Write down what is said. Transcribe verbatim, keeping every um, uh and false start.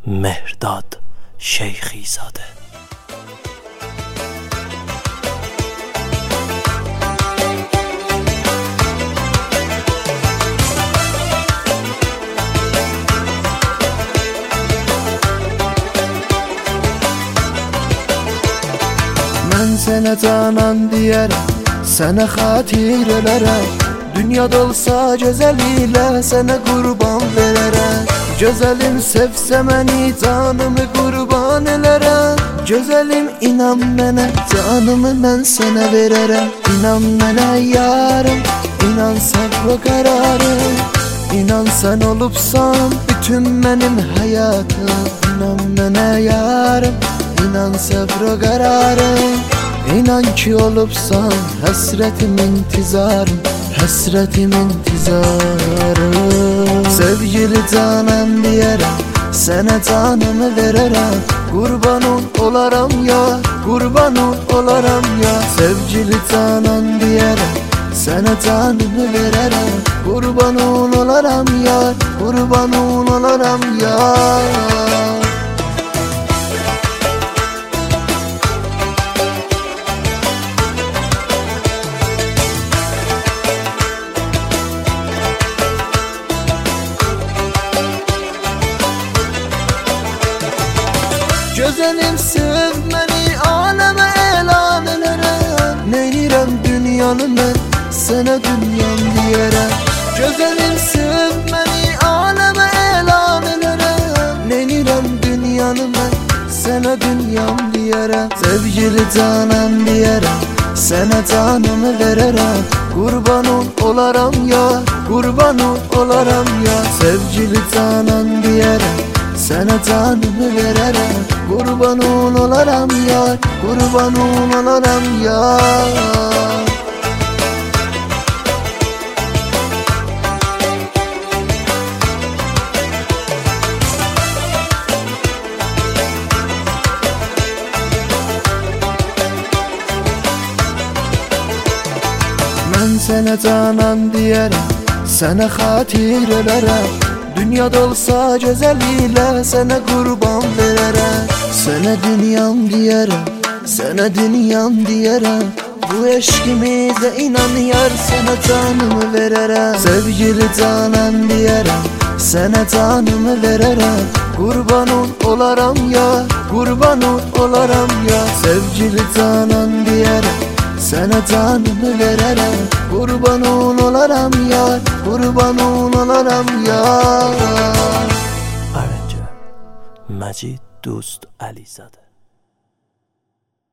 مهرداد شیخی زاده. Mən sənə canan deyərəm, sənə xatir elərəm. Dünyada olsa gözəlilə sənə qurban verərəm. Gözəlim sevsə məni, canımı qurban elərəm. Gözəlim inan mənə, canımı mən sənə verərəm. İnan mənə yarım, inan səbr qərarım. İnan sən olubsan bütün mənim həyatım. İnan mənə yarım, İnan səbr qərarım. İnan ki olubsan həsrətim intizarım, həsrətim intizarım. Sevgili canan deyərəm, sənə canımı verərəm. Qurbanın olaram ya, qurbanın olaram ya. Sevgili canan deyərəm, sənə canımı verərəm. Qurbanın olaram ya, qurbanın olaram ya. Gözəlim sev məni, aləmə elan elərəm. Neynirəm dünyanı mən, sənə dünyam deyərəm. Gözəlim sev məni, aləmə elan elərəm. Neynirəm dünyanı mən, sənə dünyam deyərəm. Sevgili canan deyərəm, sənə canımı verərəm. Qurbanın olaram ya, qurbanın olaram ya. Sevgili canan deyərəm, sənə canımı verərəm. Qurbanın olaram yar, qurbanın olaram yar. Mən sənə canan deyərəm, sənə xatir elərəm. Dünyada olsa gözəlilə sənə qurban verərəm. Sənə dünyam deyərəm, sənə dünyam deyərəm. Bu eşqimizə inan yar, sənə canımı verərəm. Sevgili canan deyərəm, sənə canımı verərəm. Qurbanın olaram ya, qurbanın olaram ya. Sevgili canan deyərəm, sənə canımı verərəm. Qurbanın olaram yar, qurbanın olaram yar. Arranger مجید دوست علیزاده.